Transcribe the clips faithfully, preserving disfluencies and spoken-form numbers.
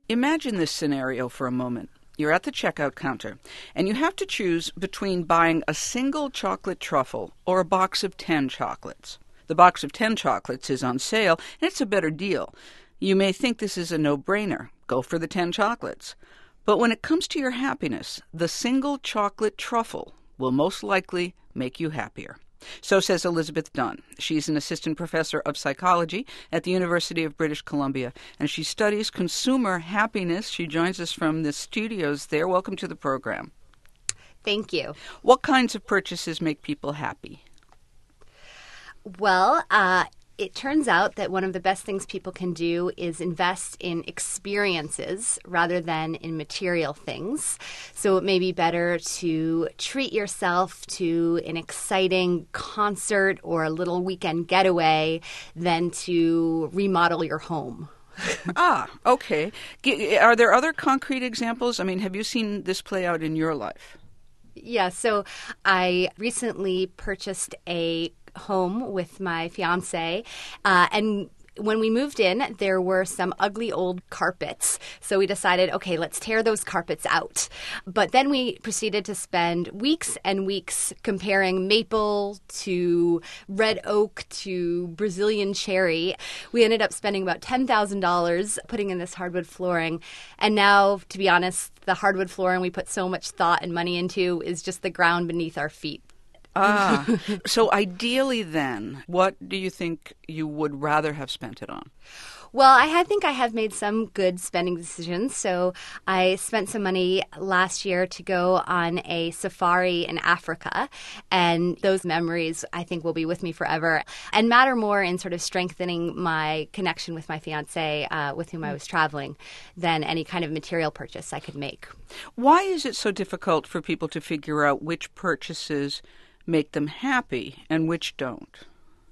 Imagine this scenario for a moment. You're at the checkout counter, and you have to choose between buying a single chocolate truffle or a box of ten chocolates. The box of ten chocolates is on sale, and it's a better deal. You may think this is a no-brainer. Go for the ten chocolates. But when it comes to your happiness, the single chocolate truffle will most likely make you happier. So says Elizabeth Dunn. She's an assistant professor of psychology at the University of British Columbia, and she studies consumer happiness. She joins us from the studios there. Welcome to the program. Thank you. What kinds of purchases make people happy? Well, uh, it turns out that one of the best things people can do is invest in experiences rather than in material things. So it may be better to treat yourself to an exciting concert or a little weekend getaway than to remodel your home. Ah, okay. Are there other concrete examples? I mean, have you seen this play out in your life? Yeah, so I recently purchased a home with my fiance, uh, and when we moved in, there were some ugly old carpets. So we decided, okay, let's tear those carpets out. But then we proceeded to spend weeks and weeks comparing maple to red oak to Brazilian cherry. We ended up spending about ten thousand dollars putting in this hardwood flooring. And now, to be honest, the hardwood flooring we put so much thought and money into is just the ground beneath our feet. Ah, so ideally then, what do you think you would rather have spent it on? Well, I think I have made some good spending decisions. So I spent some money last year to go on a safari in Africa. And those memories, I think, will be with me forever and matter more in sort of strengthening my connection with my fiance, uh, with whom I was traveling, than any kind of material purchase I could make. Why is it so difficult for people to figure out which purchases make them happy and which don't?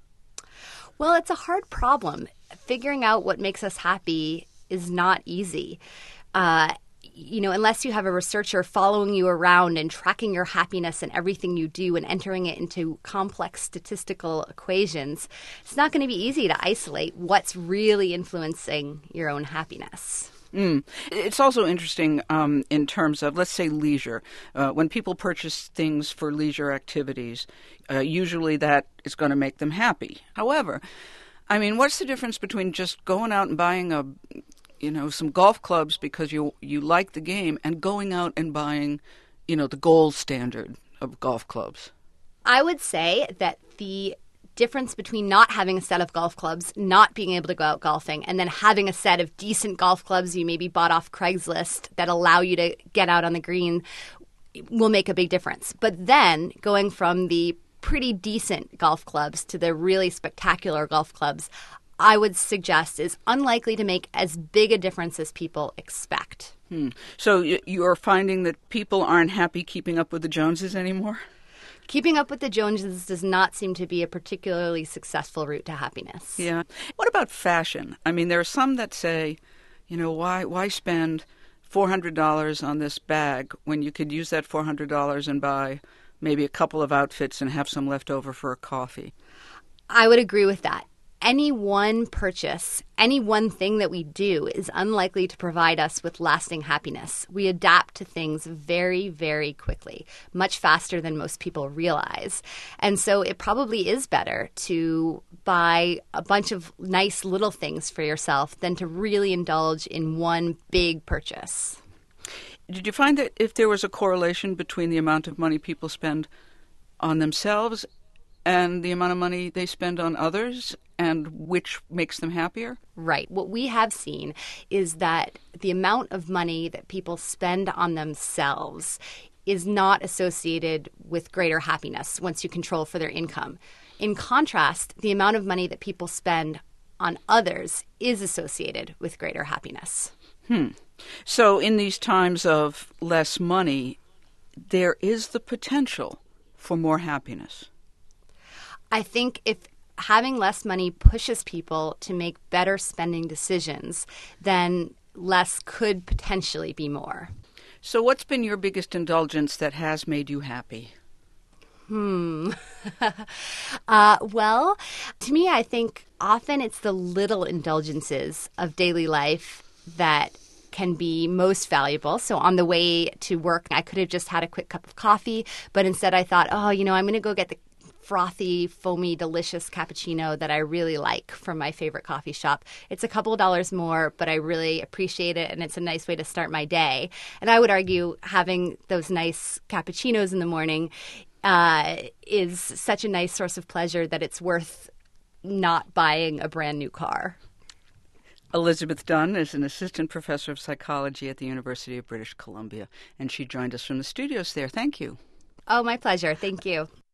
Well, it's a hard problem. Figuring out what makes us happy is not easy. Uh, you know, unless you have a researcher following you around and tracking your happiness and everything you do and entering it into complex statistical equations, it's not going to be easy to isolate what's really influencing your own happiness. Mm. It's also interesting um, in terms of, let's say, leisure. Uh, when people purchase things for leisure activities, uh, usually that is going to make them happy. However, I mean, what's the difference between just going out and buying a, you know, some golf clubs because you you like the game and going out and buying, you know, the gold standard of golf clubs? I would say that the difference between not having a set of golf clubs, not being able to go out golfing, and then having a set of decent golf clubs you maybe bought off Craigslist that allow you to get out on the green will make a big difference. But then going from the pretty decent golf clubs to the really spectacular golf clubs, I would suggest is unlikely to make as big a difference as people expect. Hmm. So you are finding that people aren't happy keeping up with the Joneses anymore? Keeping up with the Joneses does not seem to be a particularly successful route to happiness. Yeah. What about fashion? I mean, there are some that say, you know, why why spend four hundred dollars on this bag when you could use that four hundred dollars and buy maybe a couple of outfits and have some left over for a coffee? I would agree with that. Any one purchase, any one thing that we do is unlikely to provide us with lasting happiness. We adapt to things very, very quickly, much faster than most people realize. And so it probably is better to buy a bunch of nice little things for yourself than to really indulge in one big purchase. Did you find that if there was a correlation between the amount of money people spend on themselves and the amount of money they spend on others, and which makes them happier? Right. What we have seen is that the amount of money that people spend on themselves is not associated with greater happiness once you control for their income. In contrast, the amount of money that people spend on others is associated with greater happiness. Hmm. So in these times of less money, there is the potential for more happiness. I think if having less money pushes people to make better spending decisions, then less could potentially be more. So what's been your biggest indulgence that has made you happy? Hmm. uh, well, to me, I think often it's the little indulgences of daily life that can be most valuable. So on the way to work, I could have just had a quick cup of coffee, but instead I thought, oh, you know, I'm going to go get the frothy, foamy, delicious cappuccino that I really like from my favorite coffee shop. It's a couple of dollars more, but I really appreciate it, and it's a nice way to start my day. And I would argue having those nice cappuccinos in the morning uh, is such a nice source of pleasure that it's worth not buying a brand new car. Elizabeth Dunn is an assistant professor of psychology at the University of British Columbia, and she joined us from the studios there. Thank you. Oh, my pleasure. Thank you.